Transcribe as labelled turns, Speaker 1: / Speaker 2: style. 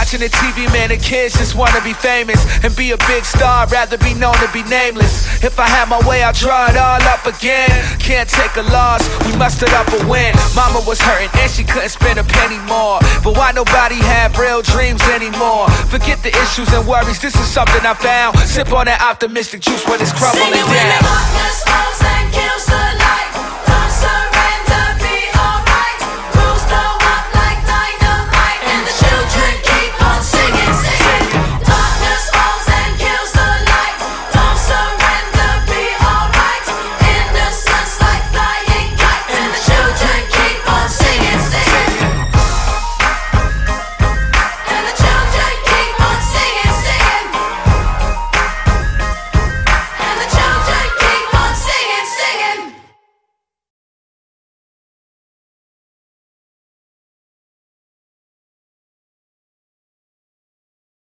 Speaker 1: watching the TV, man, the kids just wanna be famous and be a big star, rather be known to be nameless. If I had my way, I'll draw it all up again. Can't take a loss, we mustered up a win. Mama was hurting and she couldn't spend a penny more, but why nobody have real dreams anymore? Forget the issues and worries, this is something I found. Sip on that optimistic juice when it's crumbling down.